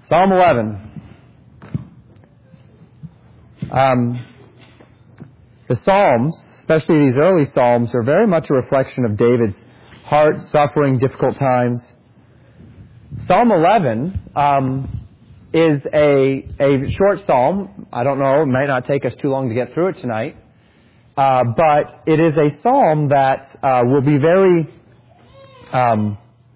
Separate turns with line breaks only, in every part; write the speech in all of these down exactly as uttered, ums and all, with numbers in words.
Psalm eleven. Um, the Psalms, especially these early Psalms, are very much a reflection of David's heart, suffering, difficult times. Psalm eleven um, is a a short psalm. I don't know, it might not take us too long to get through it tonight. Uh, but it is a psalm that uh, will be very um,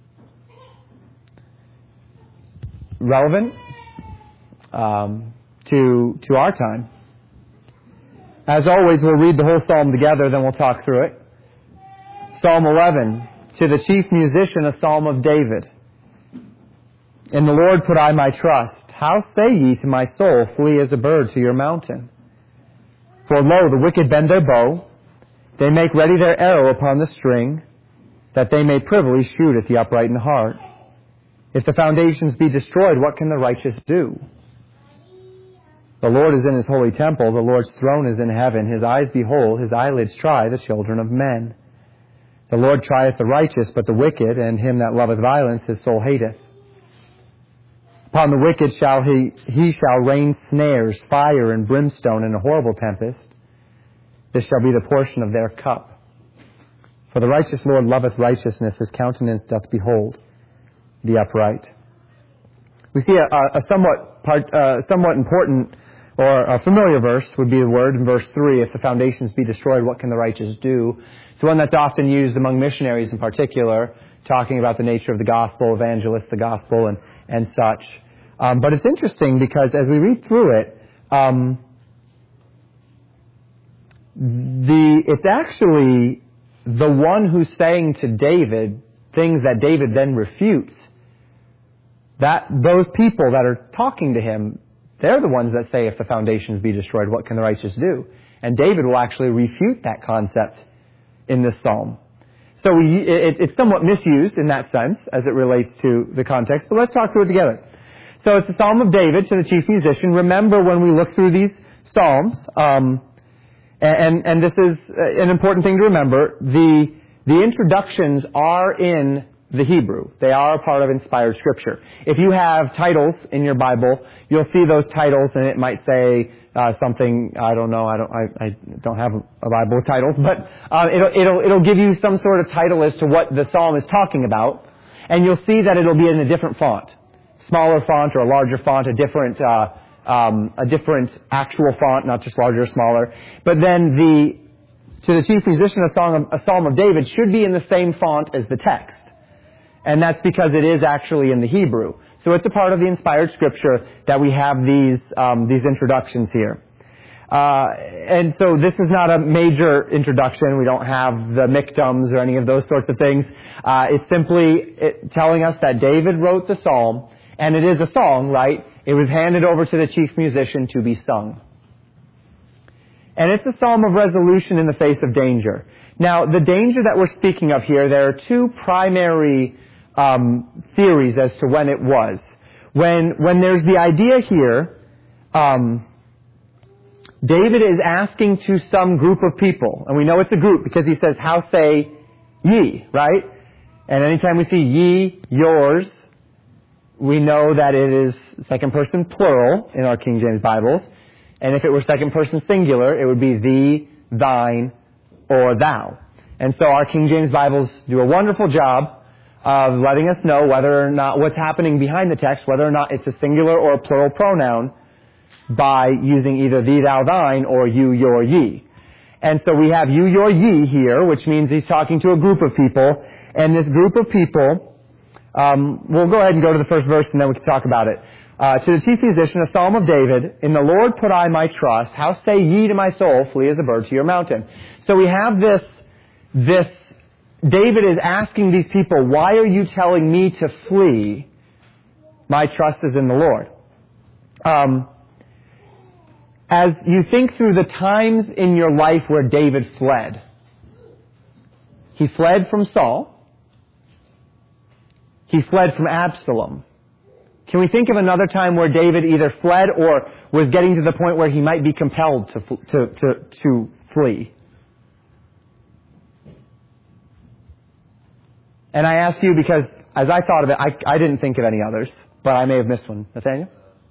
relevant um, to to our time. As always, we'll read the whole psalm together, then we'll talk through it. Psalm eleven, to the chief musician, a psalm of David. In the Lord put I my trust. How say ye to my soul, flee as a bird to your mountain? For lo, the wicked bend their bow. They make ready their arrow upon the string, that they may privily shoot at the upright in heart. If the foundations be destroyed, what can the righteous do? The Lord is in his holy temple. The Lord's throne is in heaven. His eyes behold, his eyelids try the children of men. The Lord trieth the righteous, but the wicked, and him that loveth violence, his soul hateth. Upon the wicked shall he, he shall rain snares, fire and brimstone, and a horrible tempest. This shall be the portion of their cup. For the righteous Lord loveth righteousness, his countenance doth behold the upright. We see a, a somewhat part, uh, somewhat important or a familiar verse would be the word in verse three, if the foundations be destroyed, what can the righteous do? It's one that's often used among missionaries in particular, talking about the nature of the gospel, evangelists, the gospel, and, and such. Um, but it's interesting because as we read through it, um, the it's actually the one who's saying to David things that David then refutes. That those people that are talking to him, they're the ones that say, if the foundations be destroyed, what can the righteous do? And David will actually refute that concept in this psalm. So we, it, it's somewhat misused in that sense as it relates to the context. But let's talk through it together. So it's the Psalm of David to the chief musician. Remember when we look through these psalms, um, and, and this is an important thing to remember, the, the introductions are in the Hebrew. They are a part of inspired Scripture. If you have titles in your Bible, you'll see those titles, and it might say uh, something. I don't know. I don't. I, I don't have a Bible with titles, but uh, it'll it'll it'll give you some sort of title as to what the psalm is talking about, and you'll see that it'll be in a different font, smaller font or a larger font, a different uh, um, a different actual font, not just larger or smaller. But then the to the chief musician, a song of, a psalm of David should be in the same font as the text. And that's because it is actually in the Hebrew. So it's a part of the inspired Scripture that we have these um, these introductions here. Uh, and so this is not a major introduction. We don't have the mikdams or any of those sorts of things. Uh, it's simply it, telling us that David wrote the psalm, and it is a song, right? It was handed over to the chief musician to be sung. And it's a psalm of resolution in the face of danger. Now, the danger that we're speaking of here, there are two primary Um, theories as to when it was. When when there's the idea here, um, David is asking to some group of people, and we know it's a group because he says, "How say ye?" Right? And anytime we see ye, yours, we know that it is second person plural in our King James Bibles, and if it were second person singular, it would be thee, thine, or thou. And so our King James Bibles do a wonderful job of letting us know whether or not what's happening behind the text, whether or not it's a singular or a plural pronoun, by using either thee, thou, thine, or you, your, ye. And so we have you, your, ye here, which means he's talking to a group of people. And this group of people, um, we'll go ahead and go to the first verse and then we can talk about it. Uh, to the chief musician, a psalm of David, in the Lord put I my trust. How say ye to my soul, flee as a bird to your mountain? So we have this, this, David is asking these people, why are you telling me to flee? My trust is in the Lord. Um, as you think through the times in your life where David fled, he fled from Saul. He fled from Absalom. Can we think of another time where David either fled or was getting to the point where he might be compelled to to to, to flee? And I ask you because as I thought of it, I, I didn't think of any others. but I may have missed one. Nathaniel?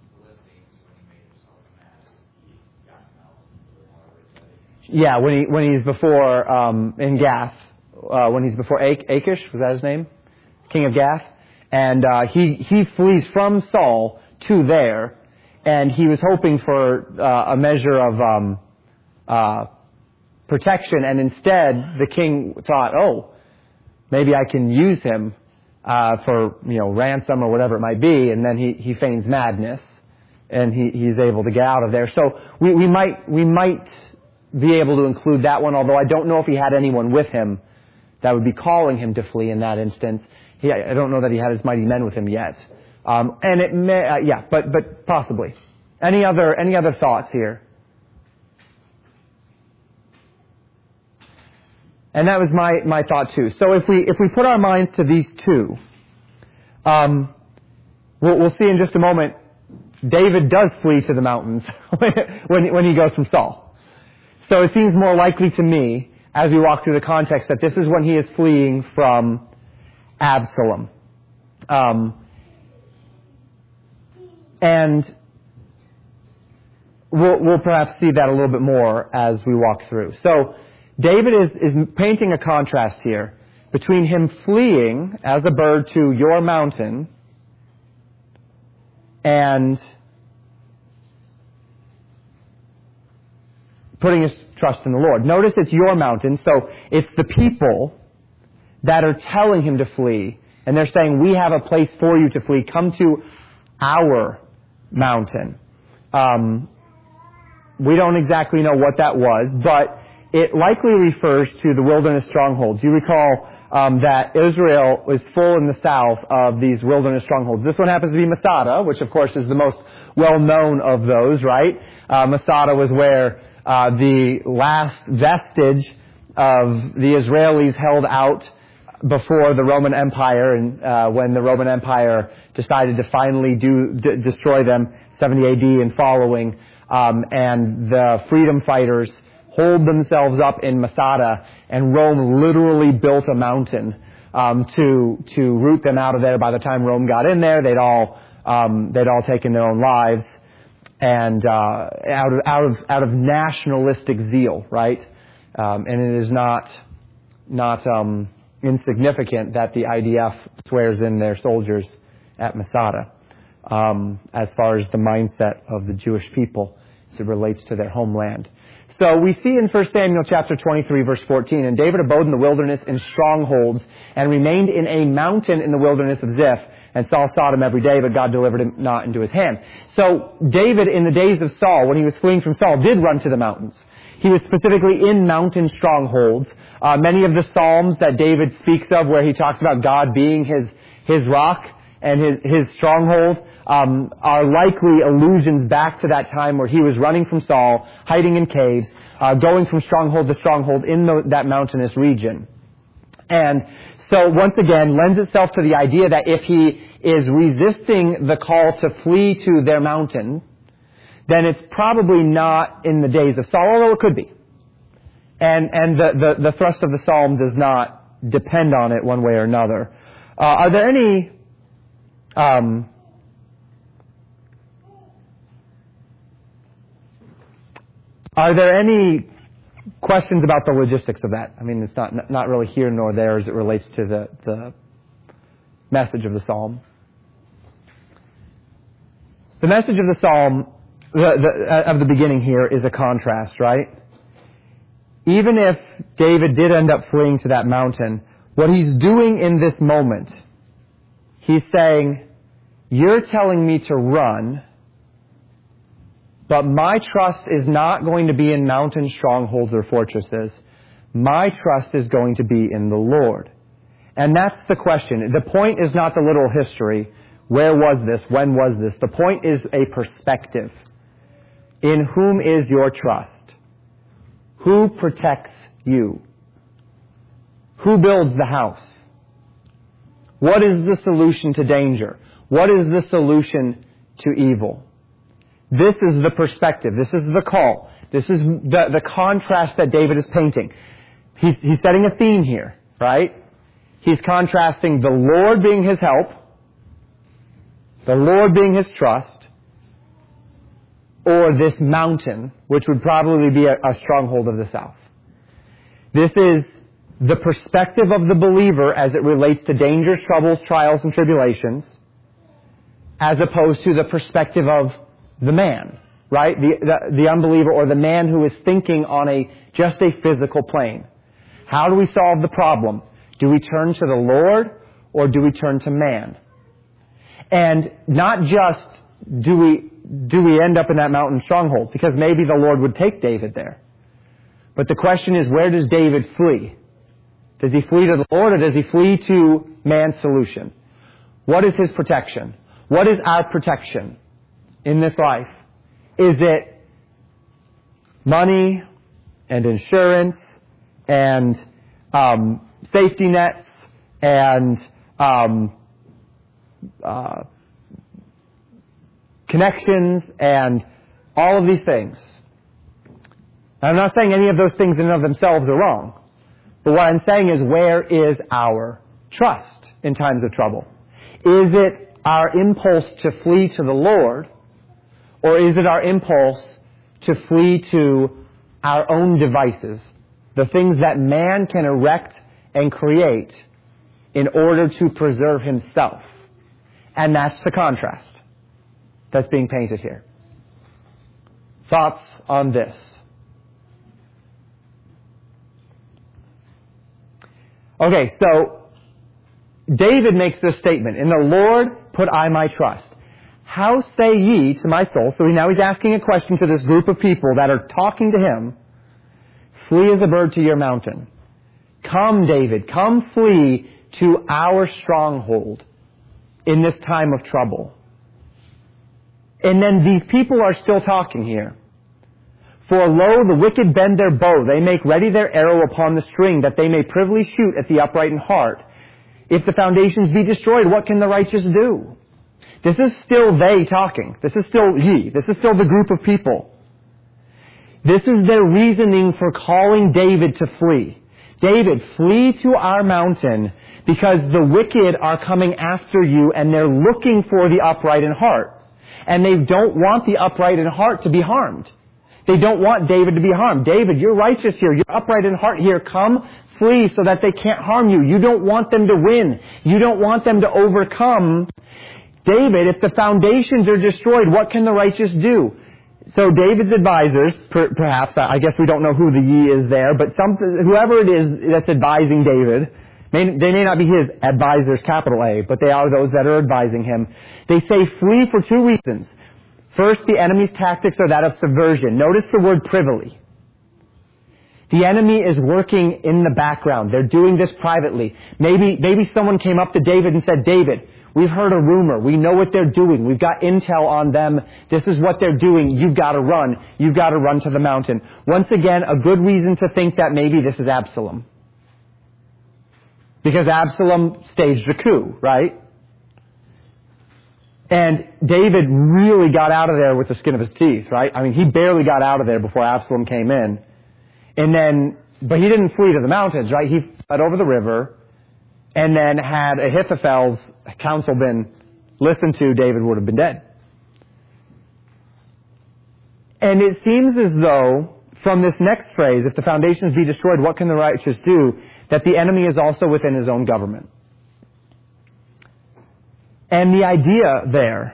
Yeah, when he when he's before um, in Gath, uh, when he's before Ach- Achish, was that his name? King of Gath, and uh, he he flees from Saul to there, and he was hoping for uh, a measure of um, uh, protection, and instead the king thought, oh, maybe I can use him uh, for you know ransom or whatever it might be, and then he he feigns madness, and he he's able to get out of there. So we we might we might. be able to include that one, although I don't know if he had anyone with him that would be calling him to flee in that instance. He, I don't know that he had his mighty men with him yet. Um, and it may, uh, yeah, but, but possibly. Any other, any other thoughts here? And that was my, my thought too. So if we, if we put our minds to these two, um, we'll, we'll see in just a moment, David does flee to the mountains when, when he goes from Saul. So it seems more likely to me, as we walk through the context, that this is when he is fleeing from Absalom. Um, and we'll, we'll perhaps see that a little bit more as we walk through. So David is, is painting a contrast here between him fleeing as a bird to your mountain and putting his trust in the Lord. Notice it's your mountain, so it's the people that are telling him to flee, and they're saying, we have a place for you to flee. Come to our mountain. Um, we don't exactly know what that was, but it likely refers to the wilderness strongholds. You recall um, that Israel was full in the south of these wilderness strongholds. This one happens to be Masada, which of course is the most well-known of those, right? Uh, Masada was where Uh, the last vestige of the Israelis held out before the Roman Empire, and uh, when the Roman Empire decided to finally do d- destroy them, seventy A D and following, um, and the freedom fighters holed themselves up in Masada, and Rome literally built a mountain um, to to root them out of there. By the time Rome got in there, they'd all um, they'd all taken their own lives. And uh, out of out of out of nationalistic zeal, right? Um, and it is not not um, insignificant that the I D F swears in their soldiers at Masada, um, as far as the mindset of the Jewish people as it relates to their homeland. So we see in First Samuel chapter twenty-three, verse fourteen, and David abode in the wilderness in strongholds and remained in a mountain in the wilderness of Ziph. And Saul sought him every day, but God delivered him not into his hand. So David, in the days of Saul, when he was fleeing from Saul, did run to the mountains. He was specifically in mountain strongholds. Uh, many of the Psalms that David speaks of, where he talks about God being his his rock and his his stronghold, um, are likely allusions back to that time where he was running from Saul, hiding in caves, uh, going from stronghold to stronghold in the, that mountainous region. And so once again, lends itself to the idea that if he is resisting the call to flee to their mountain, then it's probably not in the days of Saul, although it could be. And and the, the, the thrust of the psalm does not depend on it one way or another. Uh, are there any um, are there any questions about the logistics of that? I mean, it's not not really here nor there as it relates to the, the message of the psalm. The message of the psalm, the, the, of the beginning here, is a contrast, right? Even if David did end up fleeing to that mountain, what he's doing in this moment, he's saying, you're telling me to run, but my trust is not going to be in mountain strongholds or fortresses. My trust is going to be in the Lord. And that's the question. The point is not the little history. Where was this? When was this? The point is a perspective. In whom is your trust? Who protects you? Who builds the house? What is the solution to danger? What is the solution to evil? This is the perspective. This is the call. This is the, the contrast that David is painting. He's, he's setting a theme here, right? He's contrasting the Lord being his help the Lord being his trust, or this mountain, which would probably be a, a stronghold of the south. This is the perspective of the believer as it relates to dangers, troubles, trials, and tribulations, as opposed to the perspective of the man, right? The, the, the unbeliever, or the man who is thinking on a just a physical plane. How do we solve the problem? Do we turn to the Lord, or do we turn to man? And not just do we do we end up in that mountain stronghold, because maybe the Lord would take David there. But the question is, where does David flee? Does he flee to the Lord, or does he flee to man's solution? What is his protection? What is our protection in this life? Is it money and insurance and um, safety nets and um, uh, connections and all of these things? I'm not saying any of those things in and of themselves are wrong. But what I'm saying is, where is our trust in times of trouble? Is it our impulse to flee to the Lord, or is it our impulse to flee to our own devices, the things that man can erect and create in order to preserve himself? And that's the contrast that's being painted here. Thoughts on this? Okay, so David makes this statement, "In the Lord put I my trust. How say ye to my soul?" So now he's asking a question to this group of people that are talking to him. "Flee as a bird to your mountain." Come, David, come flee to our stronghold in this time of trouble. And then these people are still talking here. "For lo, the wicked bend their bow. They make ready their arrow upon the string, that they may privily shoot at the upright in heart. If the foundations be destroyed, what can the righteous do?" This is still they talking. This is still ye. This is still the group of people. This is their reasoning for calling David to flee. "David, flee to our mountain, because the wicked are coming after you, and they're looking for the upright in heart. And they don't want the upright in heart to be harmed. They don't want David to be harmed. David, you're righteous here. You're upright in heart here. Come, flee so that they can't harm you. You don't want them to win. You don't want them to overcome. David, if the foundations are destroyed, what can the righteous do?" So David's advisors, per, perhaps, I guess we don't know who the ye is there, but some, whoever it is that's advising David, may, they may not be his advisors, capital A, but they are those that are advising him. They say flee for two reasons. First, the enemy's tactics are that of subversion. Notice the word privily. The enemy is working in the background. They're doing this privately. Maybe, maybe someone came up to David and said, "David, we've heard a rumor. We know what they're doing. We've got intel on them. This is what they're doing. You've got to run. You've got to run to the mountain." Once again, a good reason to think that maybe this is Absalom. Because Absalom staged a coup, right? And David really got out of there with the skin of his teeth, right? I mean, he barely got out of there before Absalom came in. And then, but he didn't flee to the mountains, right? He fled over the river, and then had Ahithophel's counsel been listened to, David would have been dead. And it seems as though, from this next phrase, "If the foundations be destroyed, what can the righteous do?" that the enemy is also within his own government. And the idea there,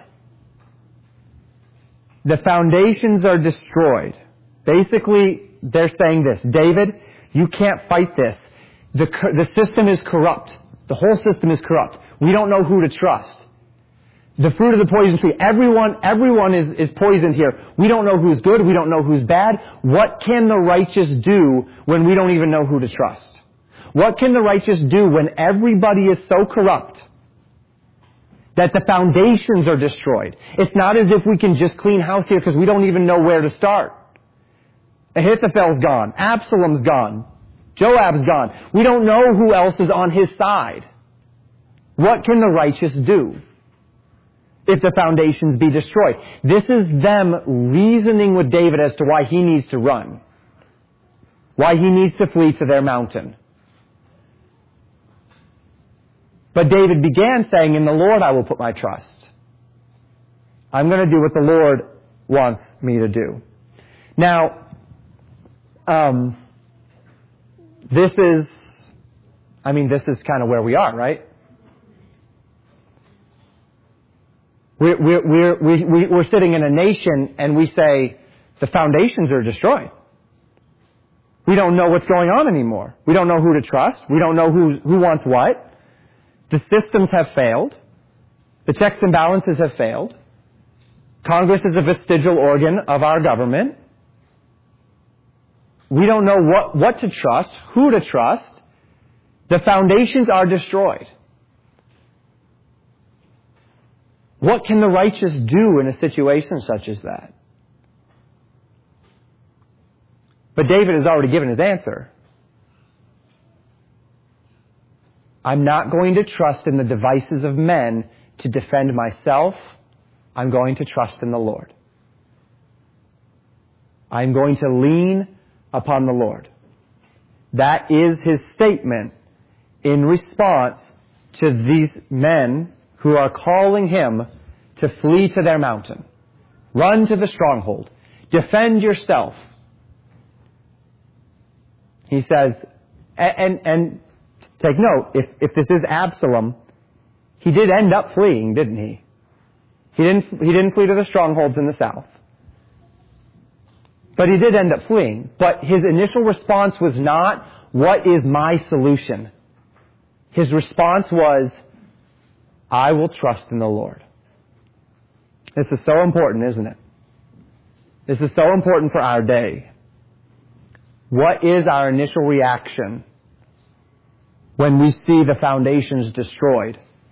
the foundations are destroyed. Basically, they're saying this: David, you can't fight this. The, the system is corrupt. The whole system is corrupt. We don't know who to trust. The fruit of the poison tree. Everyone, everyone is, is poisoned here. We don't know who's good. We don't know who's bad. What can the righteous do when we don't even know who to trust? What can the righteous do when everybody is so corrupt that the foundations are destroyed? It's not as if we can just clean house here because we don't even know where to start. Ahithophel's gone. Absalom's gone. Joab's gone. We don't know who else is on his side. What can the righteous do if the foundations be destroyed? This is them reasoning with David as to why he needs to run, why he needs to flee to their mountain. But David began saying, "In the Lord I will put my trust." I'm going to do what the Lord wants me to do. Now, um, this is, I mean, this is kind of where we are, right? We're, we're, we're, we, we, we're sitting in a nation and we say the foundations are destroyed. We don't know what's going on anymore. We don't know who to trust. We don't know who, who wants what. The systems have failed. The checks and balances have failed. Congress is a vestigial organ of our government. We don't know what, what to trust, who to trust. The foundations are destroyed. What can the righteous do in a situation such as that? But David has already given his answer. I'm not going to trust in the devices of men to defend myself. I'm going to trust in the Lord. I'm going to lean upon the Lord. That is his statement in response to these men who are calling him to flee to their mountain. Run to the stronghold. Defend yourself. He says, and, and take note, if, if this is Absalom, he did end up fleeing, didn't he? He didn't, he didn't flee to the strongholds in the south. But he did end up fleeing. But his initial response was not, what is my solution? His response was, I will trust in the Lord. This is so important, isn't it? This is so important for our day. What is our initial reaction when we see the foundations destroyed?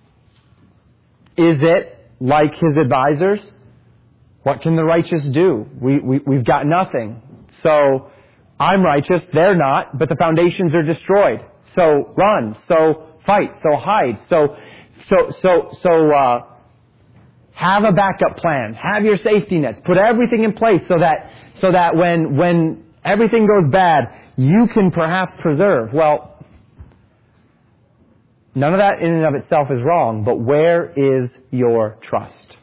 Is it like his advisors? What can the righteous do? We, we, we've got nothing. So I'm righteous, they're not, but the foundations are destroyed. So run, so fight, so hide, so, so, so, so, uh, have a backup plan. Have your safety nets. Put everything in place so that, so that when, when everything goes bad, you can perhaps preserve. Well, none of that in and of itself is wrong, but where is your trust?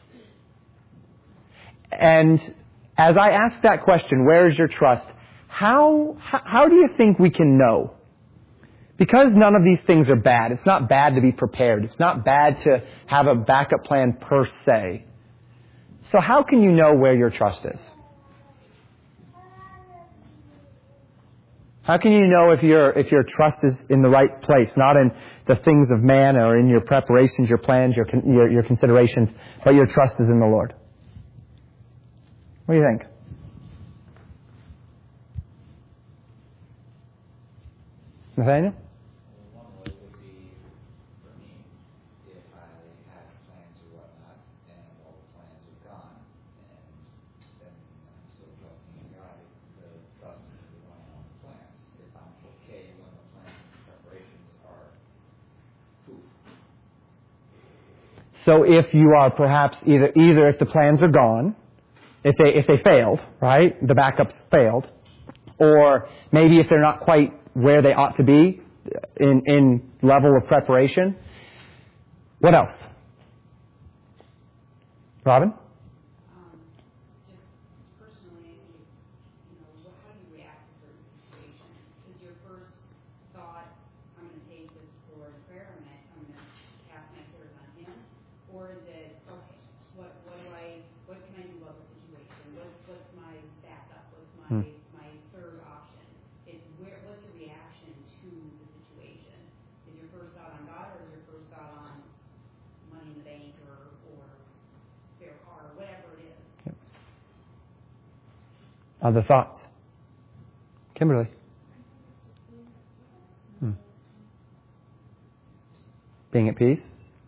And as I ask that question, where is your trust? How, how, how do you think we can know? Because none of these things are bad. It's not bad to be prepared. It's not bad to have a backup plan per se. So how can you know where your trust is? How can you know if your if your trust is in the right place, not in the things of man or in your preparations, your plans, your your, your considerations, but your trust is in the Lord? What do you think? Nathaniel?
One way would be for me if I had plans or whatnot and all the plans are gone, and then I'm still trusting in God. The trust is relying on the plans. If I'm okay when the plans and preparations are poof.
So if you are perhaps either either if the plans are gone, if they if they failed, right? The backups failed, or maybe if they're not quite where they ought to be in, in level of preparation. What else? Robin?
Um, just personally, you know, how do you react to certain situations? Is your first thought, I'm going to take this to the Lord in prayer, I'm going to, I'm going to cast my cares on Him? Or is it, okay, what, what do I, what can I do about the situation? What, what's my backup? What's my,
Hmm.
my third option? It's where, what's your reaction to the situation? Is your first thought on God, or is your first thought on money in the bank, or, or spare car, or whatever it is?
Yep. Other thoughts? Kimberly? Hmm. Being at peace?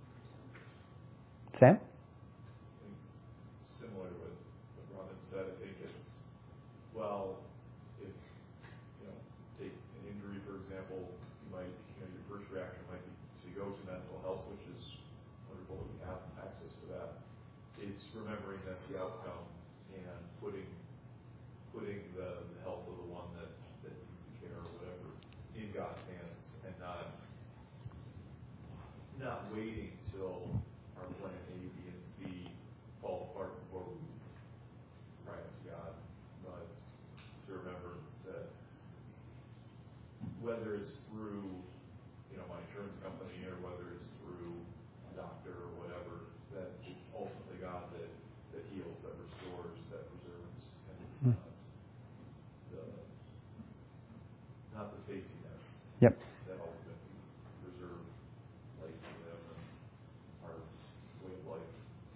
Sam?
Similar to what, what Robin said, I think it's, well, if, you know, take an injury, for example, you might, you know, your first reaction might be to go to mental health, which is wonderful that we have access to that. It's remembering that's the outcome and putting, putting the, the health of the one that, that needs the care or whatever in God's hands, and not, not waiting till our plan A, B, and C fall apart before we cry out to God. But to remember that whether it's through, you know, my insurance company or whether it's through a doctor or whatever, that it's ultimately God that, that heals, that restores, that preserves, and it's
Mm.
not the not the safety nets
Yep.
that ultimately preserve life for them and our way of life.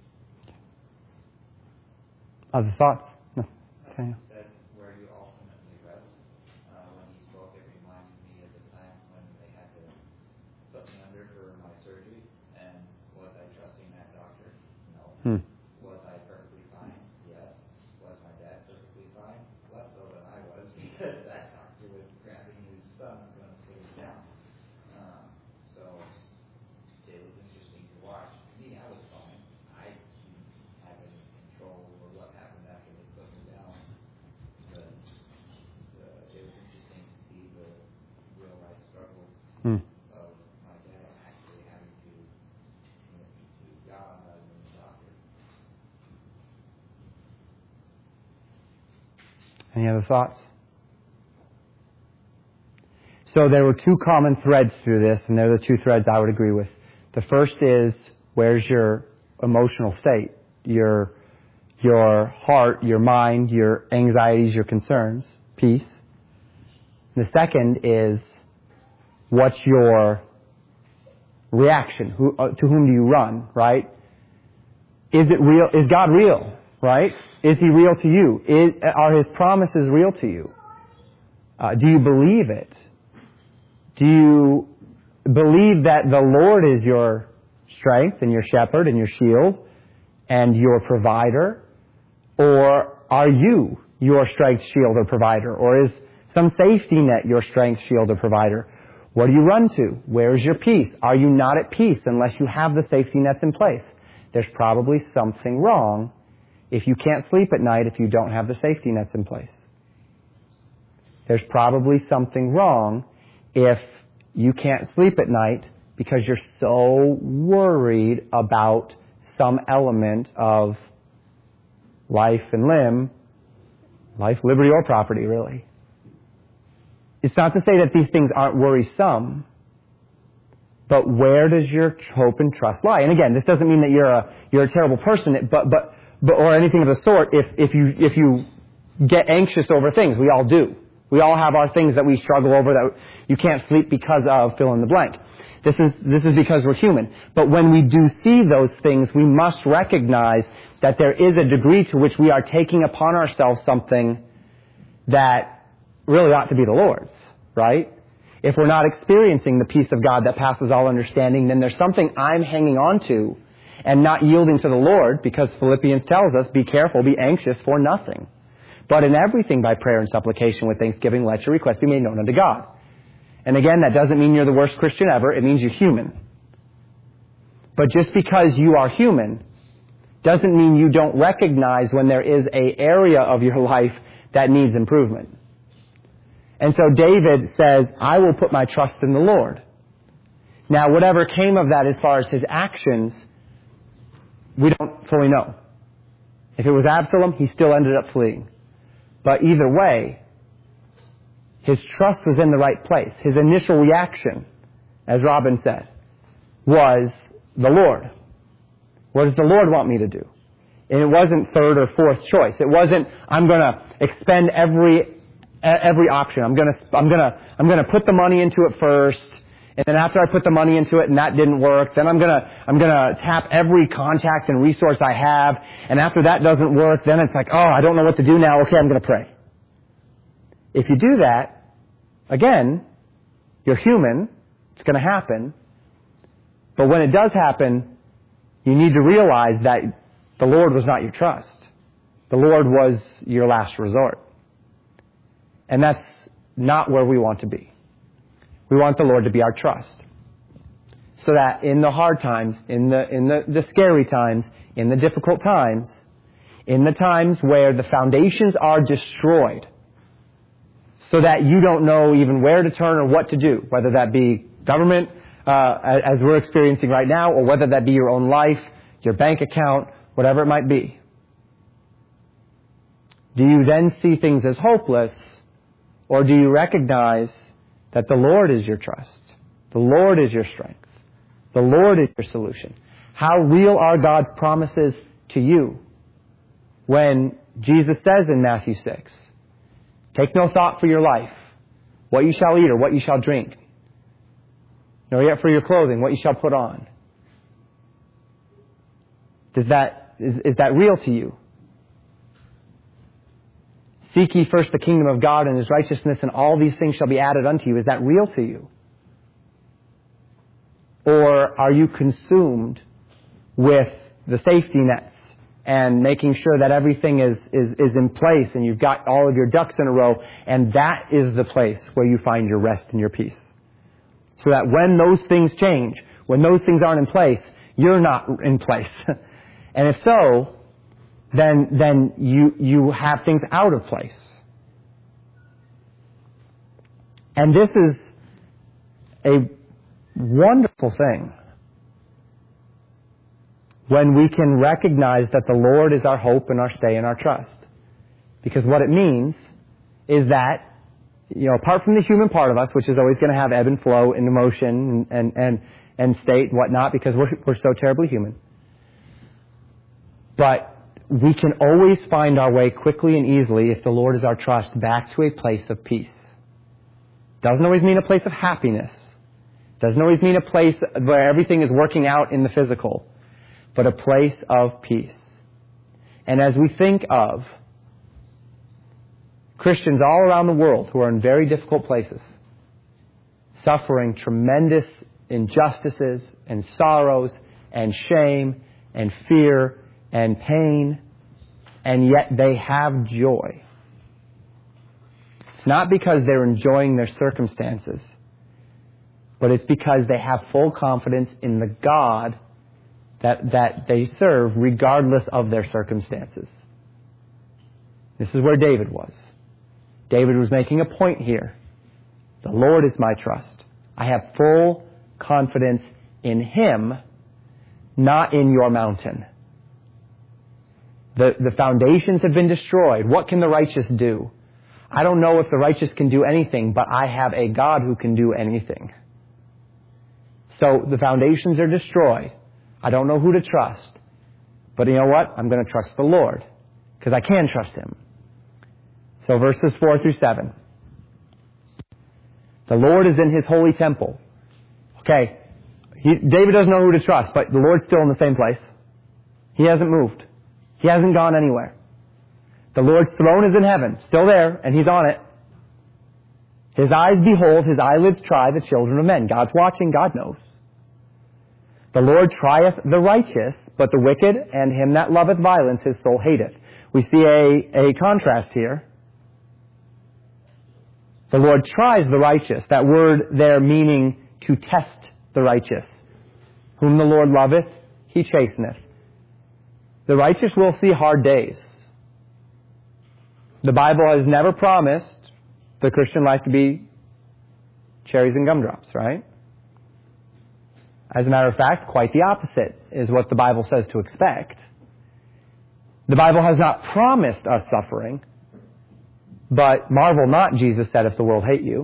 Other thoughts? No. Okay.
You said, where do you ultimately rest? Uh, when he spoke, it reminded me of the time when they had to put me under for my surgery, and was I trusting that doctor? No.
Hmm.
Was I perfectly fine? Yes. Was my dad perfectly fine? Less so than I was, because that doctor was grabbing his son and going to put him down. Um, so it was interesting to watch. Me, I was fine. I didn't have any control over what happened after they put me down. But uh, it was interesting to see the real life struggle
Hmm.
of my dad actually having to commit me to God rather than the doctor.
Any other thoughts? So there were two common threads through this, and they're the two threads I would agree with. The first is, where's your emotional state? Your, your heart, your mind, your anxieties, your concerns, peace. The second is, what's your reaction? Who, uh, to whom do you run, right? Is it real? Is God real, right? Is He real to you? Is, are His promises real to you? Uh, do you believe it? Do you believe that the Lord is your strength and your shepherd and your shield and your provider? Or are you your strength, shield, or provider? Or is some safety net your strength, shield, or provider? What do you run to? Where is your peace? Are you not at peace unless you have the safety nets in place? There's probably something wrong if you can't sleep at night if you don't have the safety nets in place. There's probably something wrong if you can't sleep at night because you're so worried about some element of life and limb, life, liberty, or property, really. It's not to say that these things aren't worrisome, but where does your hope and trust lie? And again, this doesn't mean that you're a you're a terrible person, but but but or anything of the sort. If if you if you get anxious over things, we all do. We all have our things that we struggle over that you can't sleep because of fill in the blank. This is this is because we're human. But when we do see those things, we must recognize that there is a degree to which we are taking upon ourselves something that really ought to be the Lord's, right? If we're not experiencing the peace of God that passes all understanding, then there's something I'm hanging on to and not yielding to the Lord, because Philippians tells us, be careful, be anxious for nothing. But in everything by prayer and supplication with thanksgiving, let your requests be made known unto God. And again, that doesn't mean you're the worst Christian ever. It means you're human. But just because you are human doesn't mean you don't recognize when there is an area of your life that needs improvement. And so David says, I will put my trust in the Lord. Now, whatever came of that as far as his actions, we don't fully know. If it was Absalom, he still ended up fleeing. But either way, his trust was in the right place. His initial reaction, as Robin said, was the Lord. What does the Lord want me to do? And it wasn't third or fourth choice. It wasn't, I'm going to expend every every option. I'm going to I'm going to I'm going to put the money into it first, and then after I put the money into it and that didn't work, then I'm going to I'm going to tap every contact and resource I have, and after that doesn't work, then it's like, oh, I don't know what to do now. Okay, I'm going to pray. If you do that, again, you're human. It's going to happen. But when it does happen, you need to realize that the Lord was not your trust. The Lord was your last resort. And that's not where we want to be. We want the Lord to be our trust. So that in the hard times, in the in the, the scary times, in the difficult times, in the times where the foundations are destroyed, so that you don't know even where to turn or what to do, whether that be government, uh, as we're experiencing right now, or whether that be your own life, your bank account, whatever it might be. Do you then see things as hopeless, or do you recognize that the Lord is your trust? The Lord is your strength. The Lord is your solution. How real are God's promises to you? When Jesus says in Matthew six, take no thought for your life, what you shall eat or what you shall drink, nor yet for your clothing, what you shall put on. Does that, is, is that real to you? Seek ye first the kingdom of God and His righteousness, and all these things shall be added unto you. Is that real to you? Or are you consumed with the safety nets and making sure that everything is, is, is in place and you've got all of your ducks in a row, and that is the place where you find your rest and your peace? So that when those things change, when those things aren't in place, you're not in place. And if so, then then you you have things out of place. And this is a wonderful thing when we can recognize that the Lord is our hope and our stay and our trust. Because what it means is that, you know, apart from the human part of us, which is always going to have ebb and flow in emotion and and and, and state and whatnot, because we're we're so terribly human. But we can always find our way quickly and easily, if the Lord is our trust, back to a place of peace. Doesn't always mean a place of happiness. Doesn't always mean a place where everything is working out in the physical, but a place of peace. And as we think of Christians all around the world who are in very difficult places, suffering tremendous injustices and sorrows and shame and fear and pain, and yet they have joy. It's not because they're enjoying their circumstances, but it's because they have full confidence in the God that, that they serve regardless of their circumstances. This is where David was. David was making a point here. The Lord is my trust. I have full confidence in Him, not in your mountain. The, the foundations have been destroyed. What can the righteous do? I don't know if the righteous can do anything, but I have a God who can do anything. So the foundations are destroyed. I don't know who to trust. But you know what? I'm going to trust the Lord, because I can trust Him. So verses four through seven. The Lord is in His holy temple. Okay, he, David doesn't know who to trust, but the Lord's still in the same place. He hasn't moved. He hasn't gone anywhere. The Lord's throne is in heaven, still there, and He's on it. His eyes behold, His eyelids try the children of men. God's watching, God knows. The Lord trieth the righteous, but the wicked and him that loveth violence His soul hateth. We see a, a contrast here. The Lord tries the righteous. That word there meaning to test the righteous. Whom the Lord loveth, He chasteneth. The righteous will see hard days. The Bible has never promised the Christian life to be cherries and gumdrops, right? As a matter of fact, quite the opposite is what the Bible says to expect. The Bible has not promised us suffering, but marvel not, Jesus said, if the world hate you.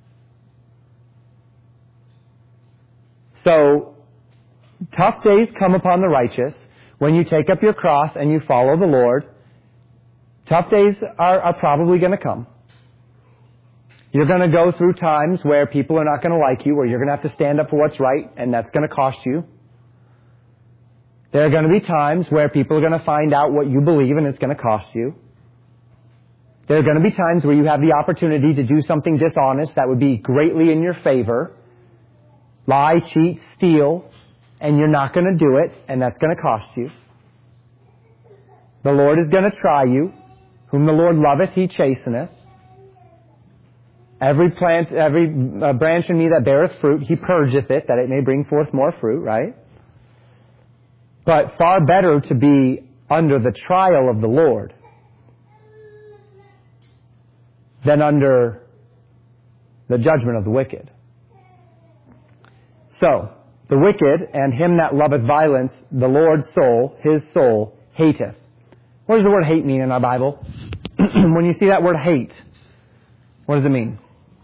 So, tough days come upon the righteous when you take up your cross and you follow the Lord. Tough days are, are probably going to come. You're going to go through times where people are not going to like you, where you're going to have to stand up for what's right, and that's going to cost you. There are going to be times where people are going to find out what you believe, and it's going to cost you. There are going to be times where you have the opportunity to do something dishonest that would be greatly in your favor. Lie, cheat, steal, and you're not going to do it, and that's going to cost you. The Lord is going to try you. Whom the Lord loveth, He chasteneth. Every plant, every uh, branch in me that beareth fruit, He purgeth it, that it may bring forth more fruit, right? But far better to be under the trial of the Lord than under the judgment of the wicked. So, the wicked and him that loveth violence, the Lord's soul, his soul, hateth. What does the word hate mean in our Bible? When you see that word hate, what does it mean?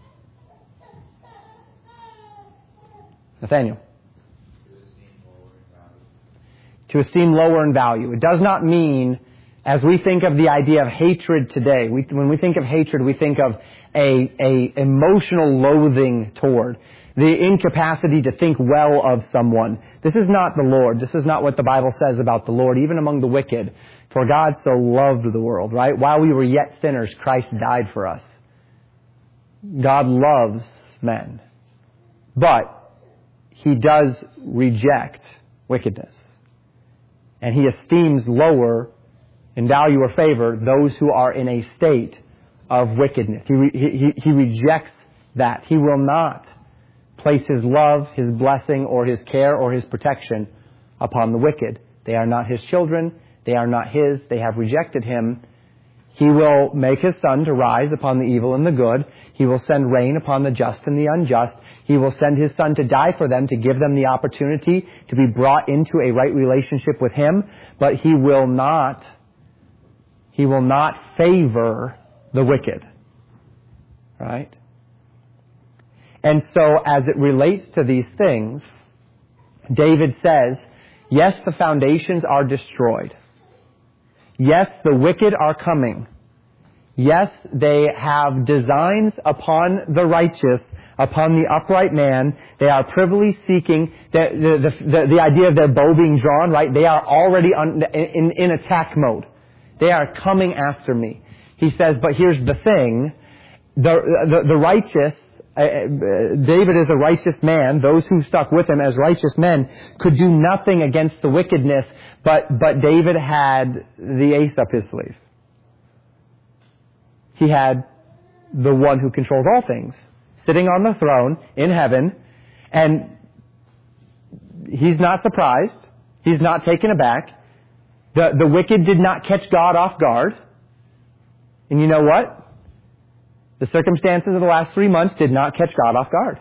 Nathaniel. To esteem lower in value. It does not mean, as we think of the idea of hatred today, we, when we think of hatred, we think of a, a emotional loathing toward, the incapacity to think well of someone. This is not the Lord. This is not what the Bible says about the Lord, even among the wicked. For God so loved the world, right? While we were yet sinners, Christ died for us. God loves men. But He does reject wickedness. And He esteems lower in value or favor those who are in a state of wickedness. He, he, he rejects that. He will not place His love, His blessing, or His care, or His protection upon the wicked. They are not His children. They are not His. They have rejected Him. He will make His sun to rise upon the evil and the good. He will send rain upon the just and the unjust. He will send His Son to die for them, to give them the opportunity to be brought into a right relationship with Him. But He will not, He will not favor the wicked. Right? And so as it relates to these things, David says, yes, the foundations are destroyed. Yes, the wicked are coming. Yes, they have designs upon the righteous, upon the upright man. They are privily seeking the, the, the, the idea of their bow being drawn, right? They are already on, in, in attack mode. They are coming after me. He says, but here's the thing. The, the, the righteous, uh, David is a righteous man. Those who stuck with him as righteous men could do nothing against the wickedness, but, but David had the ace up his sleeve. He had the one who controls all things, sitting on the throne in heaven, and he's not surprised. He's not taken aback. The, the wicked did not catch God off guard. And you know what? The circumstances of the last three months did not catch God off guard.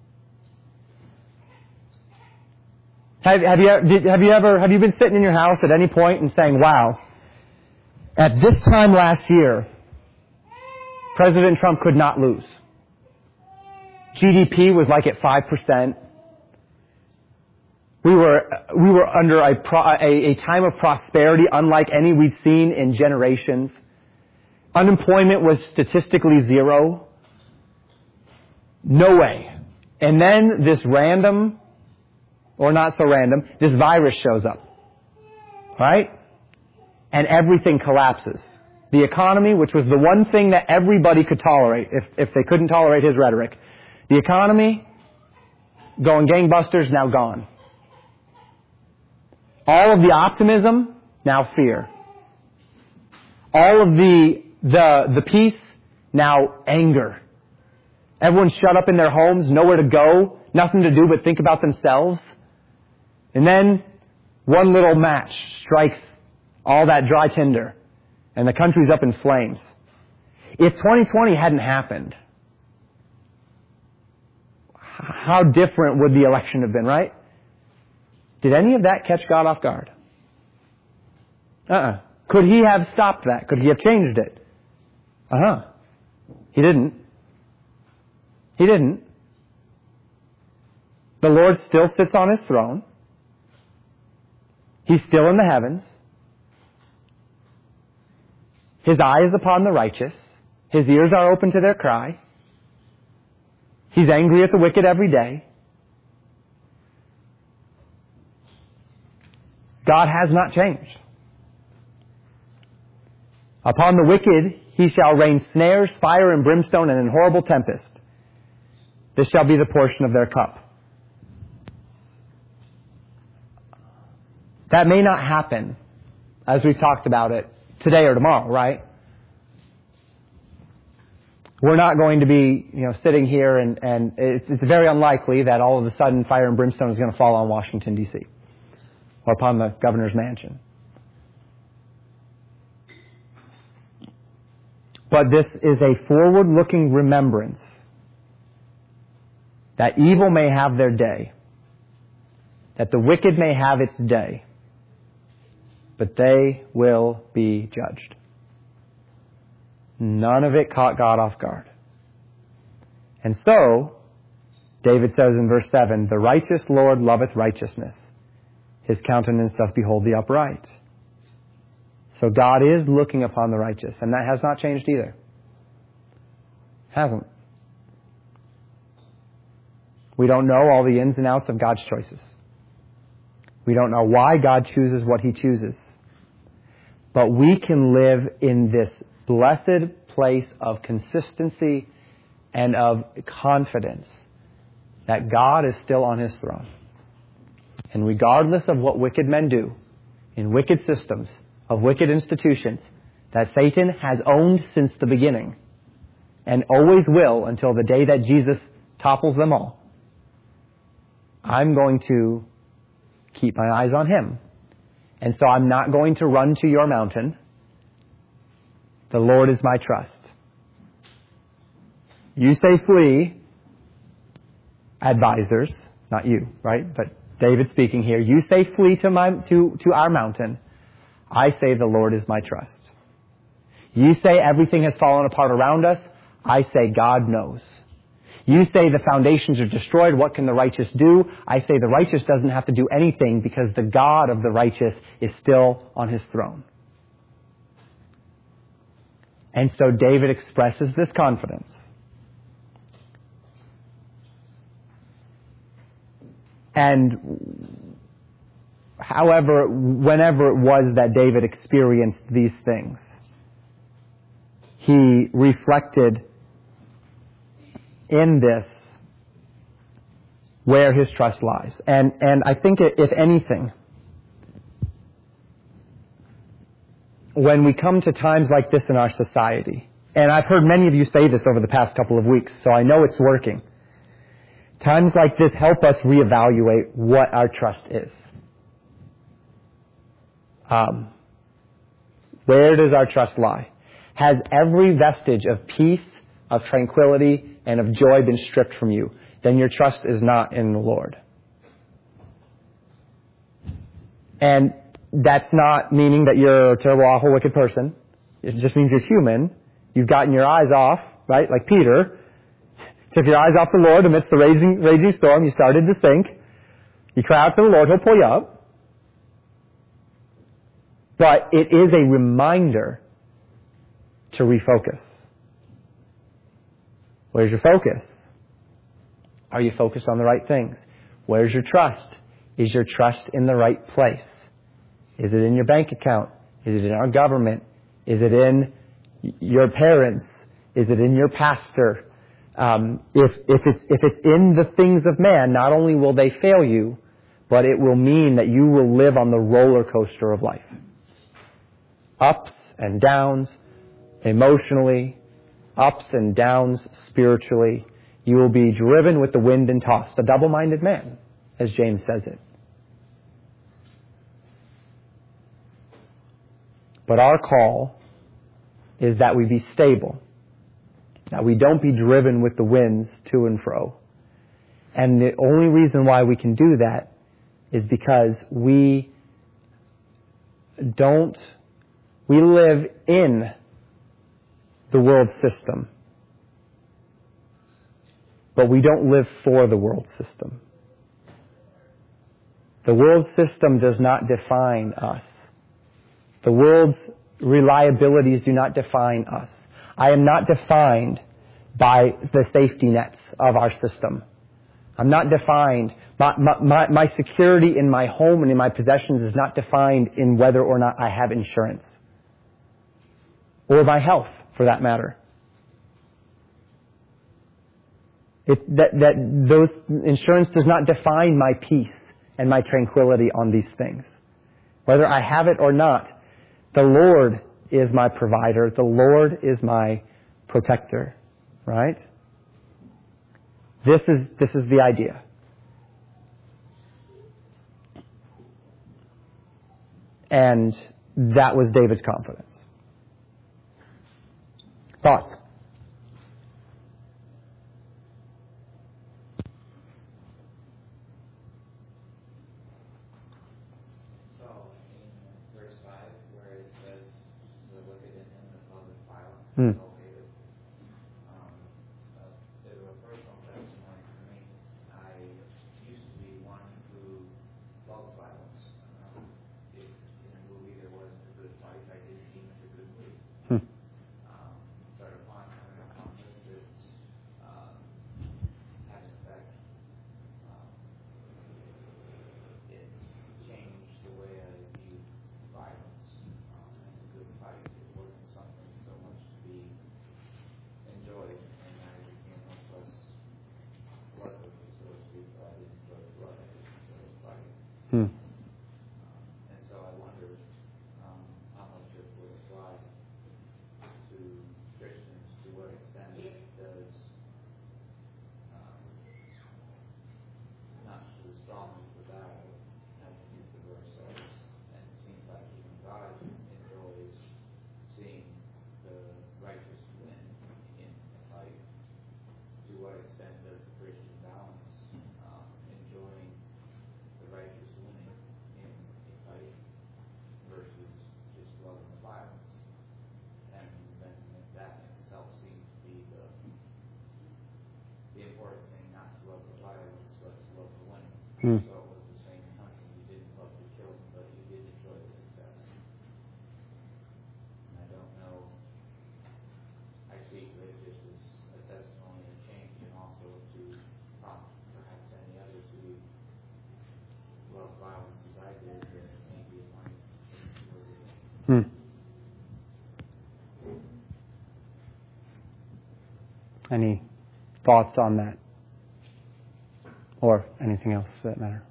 Have, have you, did, have you ever, have you been sitting in your house at any point and saying, wow, at this time last year, President Trump could not lose. G D P was like at five percent. We were, we were under a, pro, a, a time of prosperity unlike any we'd seen in generations. Unemployment was statistically zero. No way. And then this random, or not so random, this virus shows up. Right? And everything collapses. The economy, which was the one thing that everybody could tolerate, if, if they couldn't tolerate his rhetoric. The economy, going gangbusters, now gone. All of the optimism, now fear. All of the, the, the peace, now anger. Everyone's shut up in their homes, nowhere to go, nothing to do but think about themselves. And then, one little match strikes all that dry tinder. And the country's up in flames. If twenty twenty hadn't happened, how different would the election have been, right? Did any of that catch God off guard? Uh-uh. Could He have stopped that? Could He have changed it? Uh-huh. He didn't. He didn't. The Lord still sits on His throne. He's still in the heavens. His eye is upon the righteous. His ears are open to their cry. He's angry at the wicked every day. God has not changed. Upon the wicked He shall rain snares, fire and brimstone, and an horrible tempest. This shall be the portion of their cup. That may not happen, as we've talked about it, today or tomorrow, right? We're not going to be, you know, sitting here and, and it's, it's very unlikely that all of a sudden fire and brimstone is going to fall on Washington, D C or upon the governor's mansion. But this is a forward-looking remembrance that evil may have their day, that the wicked may have its day, but they will be judged. None of it caught God off guard. And so, David says in verse seven, the righteous Lord loveth righteousness. His countenance doth behold the upright. So God is looking upon the righteous, and that has not changed either. Hasn't. We don't know all the ins and outs of God's choices. We don't know why God chooses what He chooses. But we can live in this blessed place of consistency and of confidence that God is still on His throne. And regardless of what wicked men do, in wicked systems, of wicked institutions, that Satan has owned since the beginning, and always will until the day that Jesus topples them all, I'm going to keep my eyes on Him. And so I'm not going to run to your mountain. The Lord is my trust. You say flee, advisors, not you, right? But David speaking here. You say flee to my to, to our mountain. I say the Lord is my trust. You say everything has fallen apart around us. I say God knows. You say the foundations are destroyed. What can the righteous do? I say the righteous doesn't have to do anything because the God of the righteous is still on His throne. And so David expresses this confidence. And however, whenever it was that David experienced these things, he reflected in this where his trust lies. And, and I think if anything, when we come to times like this in our society, and I've heard many of you say this over the past couple of weeks, so I know it's working. Times like this help us reevaluate what our trust is. Um, where does our trust lie? Has every vestige of peace, of tranquility, and of joy been stripped from you? Then your trust is not in the Lord. And that's not meaning that you're a terrible, awful, wicked person. It just means you're human. You've gotten your eyes off, right? Like Peter. Took your eyes off the Lord amidst the raging, raging storm. You started to sink. You cry out to the Lord. He'll pull you up. But it is a reminder to refocus. Where's your focus? Are you focused on the right things? Where's your trust? Is your trust in the right place? Is it in your bank account? Is it in our government? Is it in your parents? Is it in your pastor? Um, if, if, it's, if it's in the things of man, not only will they fail you, but it will mean that you will live on the roller coaster of life. Ups and downs emotionally, ups and downs spiritually. You will be driven with the wind and tossed. A double-minded man, as James says it. But our call is that we be stable, that we don't be driven with the winds to and fro. And the only reason why we can do that is because we don't, we live in the world system, but we don't live for the world system. The world system does not define us. The world's reliabilities do not define us. I am not defined by the safety nets of our system. I'm not defined, my, my, my security in my home and in my possessions is not defined in whether or not I have insurance. Or my health, for that matter. It, that, that those insurance does not define my peace and my tranquility on these things. Whether I have it or not, the Lord is my provider. The Lord is my protector. Right? This is, this is the idea. And that was David's confidence. Thoughts? Hmm.
located. Um, a bit of a personal testimony for me. I used to be one who loved violence. Um, if in a movie there wasn't a good fight, I didn't deem it a good movie.
Hmm.
Um, but upon coming upon this, it um, had an effect. Um, it changed the way I view violence um, and a good fight. It wasn't something so much to be enjoyed, and I became much less bloodthirsty, so to speak. I didn't enjoy blood, I just enjoyed fighting.
Hmm.
Um, and so I wondered um, how much it would apply to Christians. To what extent does um, not the strong as the battle, I think is the verse says, and it seems like even God enjoys seeing the righteous win in a fight. To what extent does the Christian balance um, enjoying the righteous winning in a fight versus just loving the violence? And then that in itself seems to be the the important thing, not to love the violence, but to love the winning.
Hmm.
So it was the same in hunting. You didn't love the killing, but you did enjoy the success. And I don't know, I speak of it just as a testimony of change, and also to prompt perhaps any others who love violence as I did, that maybe it might change the way they think.
Hmm. Any thoughts on that? Or anything else for that matter?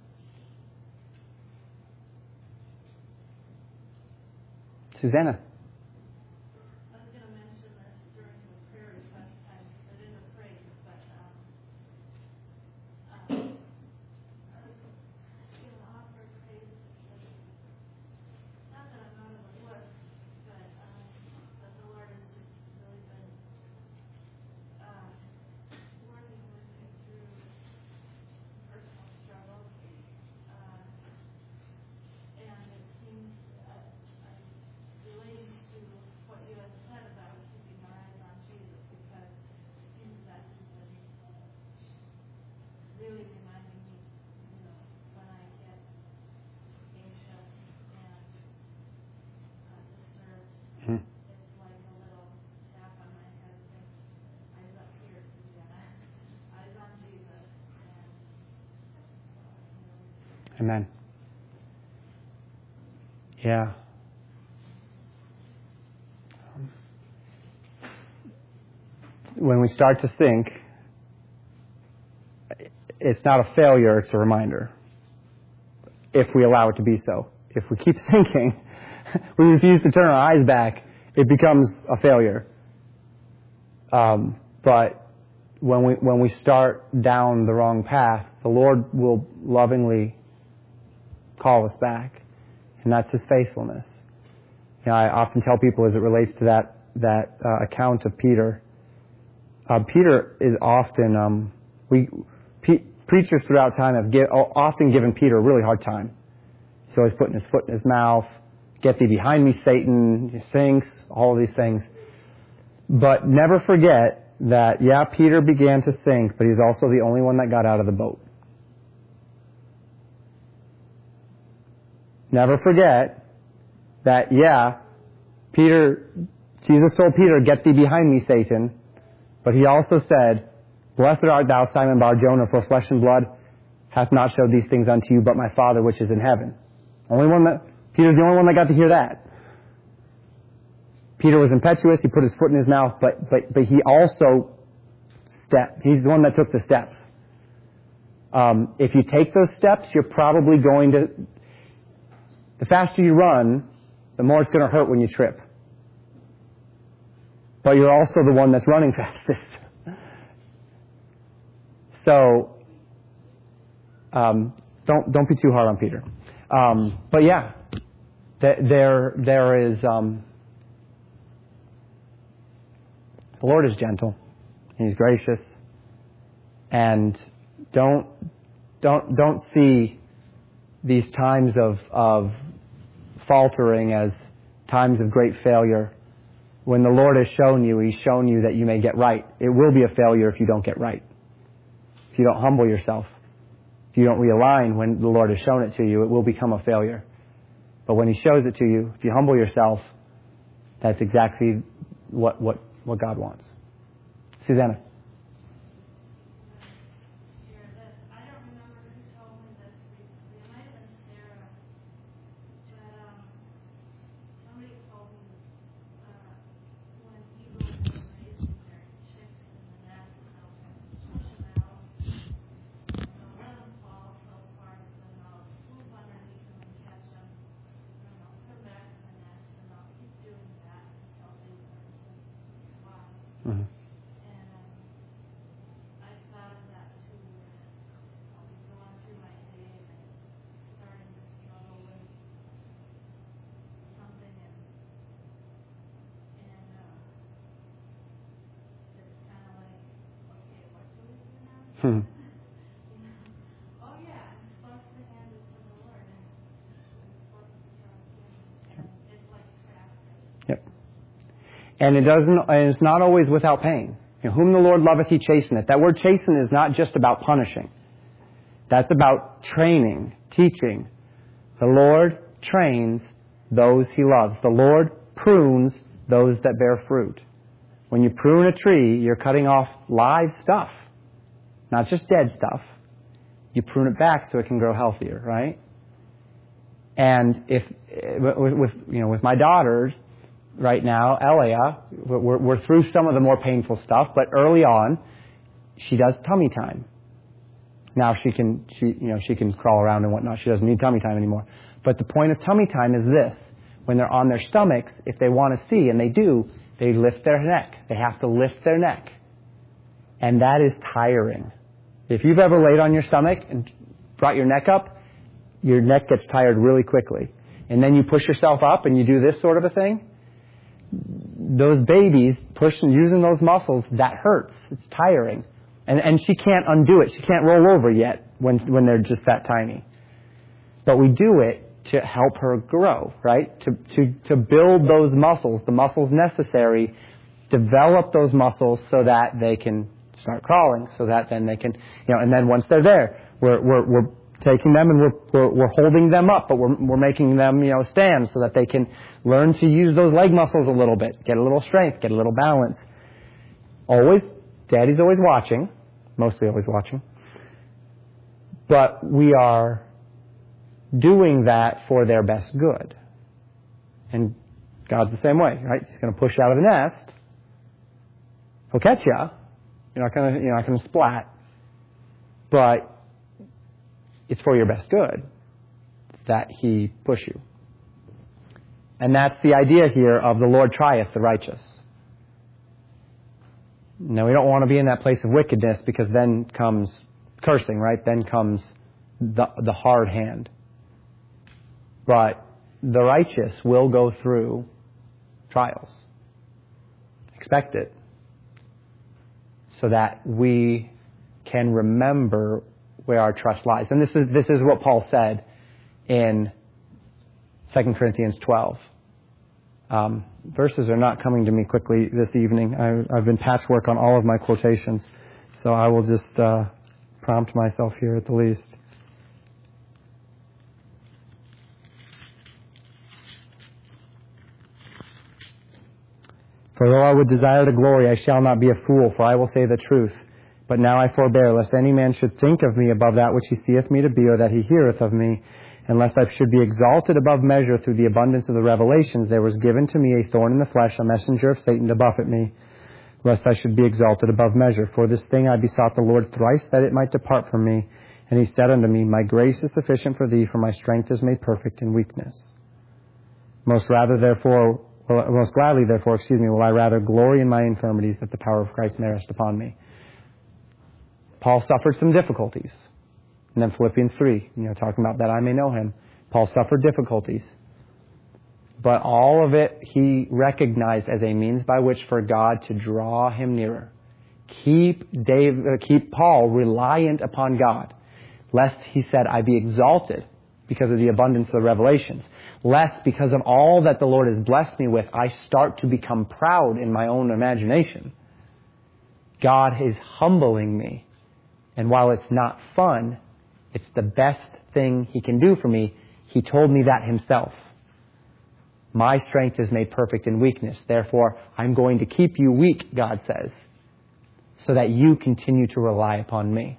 Susanna.
I was going to mention this during the prayer request time. I didn't pray, but um, um, I was going to offer praise. Not that I'm out of the woods, but um, that the Lord has just really been uh, working with me through personal struggles. Uh, and it seems uh, I'm relating to what you had said about keeping our eyes on Jesus, because it seems that He's been really reminding me, you know, when I get anxious and uh, disturbed,
Hmm.
it's like a little tap on my head saying, eyes up here, Susanna, eyes on Jesus, and uh, you know,
Amen. Yeah. When we start to think, it's not a failure, it's a reminder. If we allow it to be so. If we keep thinking, we refuse to turn our eyes back, it becomes a failure. Um, but when we when we start down the wrong path, the Lord will lovingly call us back, and that's His faithfulness. You know, I often tell people as it relates to that that uh, account of Peter. Uh, Peter is often um, we pe- preachers throughout time have give, often given Peter a really hard time. He's always putting his foot in his mouth. Get thee behind me, Satan. He sinks. All of these things. But never forget that, yeah, Peter began to sink, but he's also the only one that got out of the boat. Never forget that, yeah, Peter, Jesus told Peter, get thee behind me, Satan. But He also said, blessed art thou, Simon Bar-Jonah, for flesh and blood hath not showed these things unto you, but my Father which is in heaven. Only one that, Peter's the only one that got to hear that. Peter was impetuous, he put his foot in his mouth, but, but, but he also stepped. He's the one that took the steps. Um, if you take those steps, you're probably going to, the faster you run, the more it's going to hurt when you trip. But you're also the one that's running fastest. So, um, don't don't be too hard on Peter. Um, but yeah, th- there there is um, the Lord is gentle, and He's gracious, and don't don't don't see these times of of faltering as times of great failure. when the Lord has shown you, He's shown you that you may get right. It will be a failure if you don't get right. If you don't humble yourself. If you don't realign when the Lord has shown it to you, it will become a failure. But when He shows it to you, if you humble yourself, that's exactly what, what, what God wants. Susanna.
Share this. I don't remember who told me this recently. It might have been Sarah. But um, somebody told me uh, when eagles are raising their chicks in the nest, they'll push them out. They'll let them fall so far, and then they'll swoop underneath them and catch them. And they'll come back in the nest, and they'll keep doing that until they learn to fly.
Mm-hmm.
And um, I thought of that too. I'll be going through my day and starting to struggle with something, and and uh, it's kind of like, okay, what do we do now?
Hmm.
Oh yeah, I'm supposed to hand it to the Lord, and I'm supposed to trust Him. And it's like traffic.
Yep. And it doesn't, and it's not always without pain. You know, whom the Lord loveth, He chasteneth. That word chasten is not just about punishing. That's about training, teaching. The Lord trains those He loves. The Lord prunes those that bear fruit. When you prune a tree, you're cutting off live stuff, not just dead stuff. You prune it back so it can grow healthier, right? And if with, with you know with my daughters right now, Elia, we're, we're through some of the more painful stuff, but early on, she does tummy time. Now she can she you know she can crawl around and whatnot. She doesn't need tummy time anymore. But the point of tummy time is this: when they're on their stomachs, if they want to see, and they do, they lift their neck. They have to lift their neck, and that is tiring. If you've ever laid on your stomach and brought your neck up, your neck gets tired really quickly. And then you push yourself up and you do this sort of a thing. Those babies pushing, using those muscles, that hurts. It's tiring. And, and she can't undo it. She can't roll over yet when, when they're just that tiny. But we do it to help her grow, right? To, to, to build those muscles, the muscles necessary, develop those muscles so that they can start crawling, so that then they can, you know, and then once they're there, we're, we're, we're taking them and we're, we're, we're holding them up, but we're, we're making them, you know, stand so that they can learn to use those leg muscles a little bit, get a little strength, get a little balance. Always, Daddy's always watching, mostly always watching, but we are doing that for their best good. And God's the same way, right? He's going to push you out of the nest. He'll catch you. You're not going to, you're not going to splat. But it's for your best good that He push you. And that's the idea here of the Lord trieth the righteous. Now, we don't want to be in that place of wickedness, because then comes cursing, right? Then comes the, the hard hand. But the righteous will go through trials. Expect it. So that we can remember where our trust lies. And this is this is what Paul said in Second Corinthians twelve. Um, verses are not coming to me quickly this evening. I, I've been patchwork on all of my quotations, so I will just uh, prompt myself here at the least. For though I would desire to glory, I shall not be a fool, for I will say the truth. But now I forbear, lest any man should think of me above that which he seeth me to be, or that he heareth of me. And lest I should be exalted above measure through the abundance of the revelations, there was given to me a thorn in the flesh, a messenger of Satan to buffet me, lest I should be exalted above measure. For this thing I besought the Lord thrice, that it might depart from me. And He said unto me, My grace is sufficient for thee, for my strength is made perfect in weakness. Most rather, therefore, Well, most gladly, therefore, excuse me, will I rather glory in my infirmities, that the power of Christ may rest upon me. Paul suffered some difficulties. And then Philippians three, you know, talking about that I may know Him. Paul suffered difficulties. But all of it he recognized as a means by which for God to draw him nearer. Keep Dave, uh, keep Paul reliant upon God, lest he said, I be exalted because of the abundance of the revelations. Lest because of all that the Lord has blessed me with, I start to become proud in my own imagination. God is humbling me. And while it's not fun, it's the best thing He can do for me. He told me that Himself. My strength is made perfect in weakness. Therefore, I'm going to keep you weak, God says, so that you continue to rely upon me.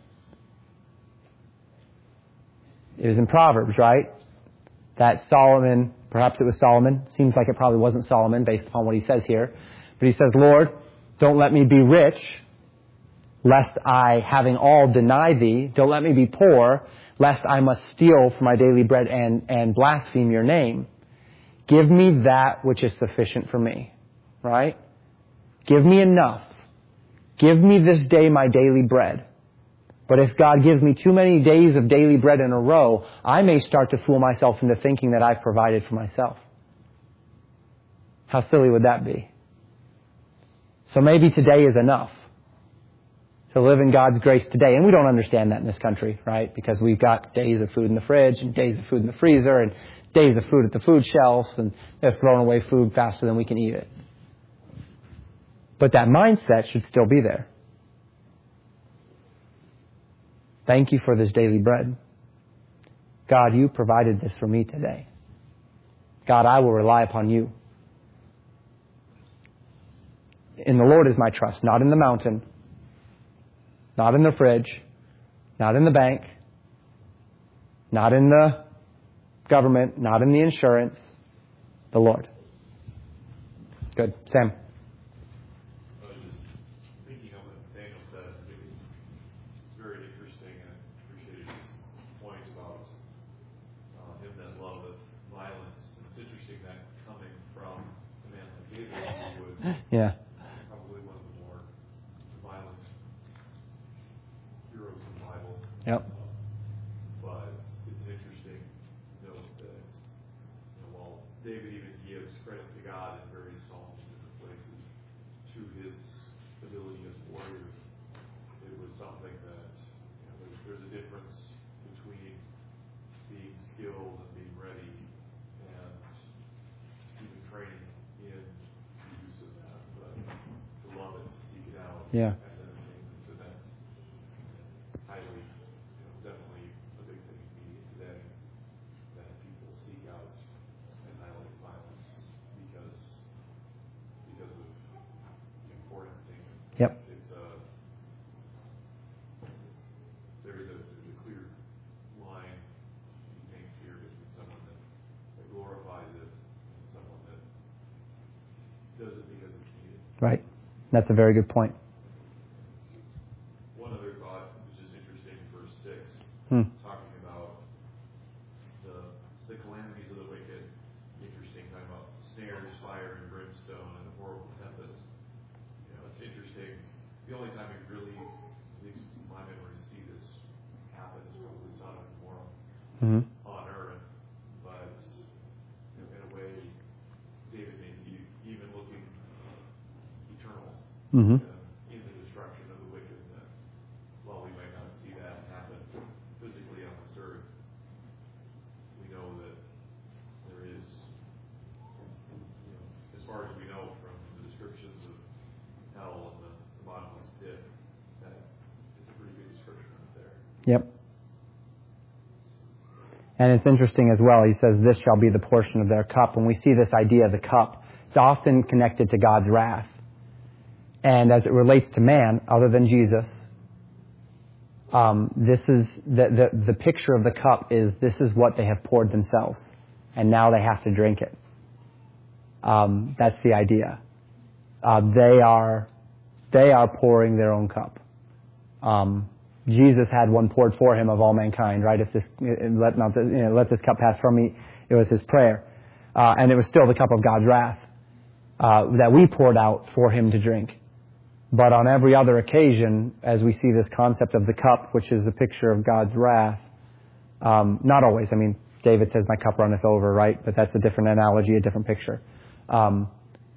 It was in Proverbs, right? That Solomon, perhaps it was Solomon. Seems like it probably wasn't Solomon based upon what he says here. But he says, Lord, don't let me be rich, lest I, having all, deny thee. Don't let me be poor, lest I must steal for my daily bread and, and blaspheme your name. Give me that which is sufficient for me. Right? Give me enough. Give me this day my daily bread. But if God gives me too many days of daily bread in a row, I may start to fool myself into thinking that I've provided for myself. How silly would that be? So maybe today is enough to live in God's grace today. And we don't understand that in this country, right? Because we've got days of food in the fridge and days of food in the freezer and days of food at the food shelf, and they're throwing away food faster than we can eat it. But that mindset should still be there. Thank you for this daily bread. God, you provided this for me today. God, I will rely upon you. In the Lord is my trust, not in the mountain, not in the fridge, not in the bank, not in the government, not in the insurance, the Lord. Good. Sam. Yeah.
Probably one of the more violent heroes in the Bible.
Yep.
Um, but it's an interesting note that, you know, while David even gives credit to God in various psalms and different places to his ability as a warrior, it was something that, you know, there's, there's a difference between being skilled and being ready and even training in love it, seek it out,
yeah.
as entertainment. So that's highly, you know, definitely a big thing in media today, that people seek out and highlight violence because because of important things.
Yep.
It's a there's a there's a clear line he paints here between someone that, that glorifies it and someone that does it because it's needed.
Right. That's a very good point.
One other thought was just interesting in verse six,
Hmm.
talking about the the calamities of the wicked. Interesting, talking about snares, fire, and brimstone, and a horrible tempest. You know, it's interesting. The only time we really, at least in my memory, see this happen is probably Sodom and Gomorrah
Mm-hmm.
on earth. But you know, in a way, David may be even looking eternal.
Mm-hmm.
Uh, in the destruction of the wicked. That while we might not see that happen physically on this earth, we know that there is, you know, as far as we know from the descriptions of hell and the, the bottomless pit, that is a pretty good description of it there.
Yep. And it's interesting as well. He says, this shall be the portion of their cup. When we see this idea of the cup, it's often connected to God's wrath. And as it relates to man, other than Jesus, um, this is the, the the picture of the cup is this is what they have poured themselves, and now they have to drink it. Um, that's the idea. Uh, they are they are pouring their own cup. Um, Jesus had one poured for him of all mankind, right? If this let not you know, let this cup pass from me, it was his prayer, uh, and it was still the cup of God's wrath uh, that we poured out for him to drink. But on every other occasion, as we see this concept of the cup, which is a picture of God's wrath, um, not always. I mean, David says, my cup runneth over, right? But that's a different analogy, a different picture. Um,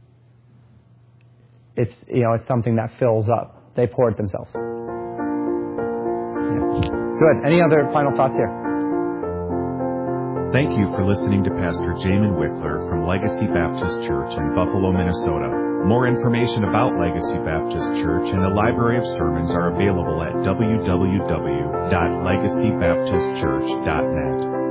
it's, you know, it's something that fills up. They pour it themselves. Yeah. Good. Any other final thoughts here?
Thank you for listening to Pastor Jamin Wickler from Legacy Baptist Church in Buffalo, Minnesota. More information about Legacy Baptist Church and the library of sermons are available at w w w dot legacy baptist church dot net.